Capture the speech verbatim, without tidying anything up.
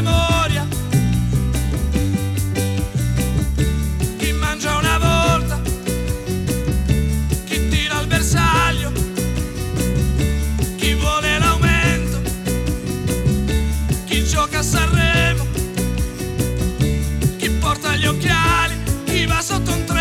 memoria, chi mangia una volta, chi tira al bersaglio, chi vuole l'aumento, chi gioca a Sanremo, chi porta gli occhiali, chi va sotto un treno.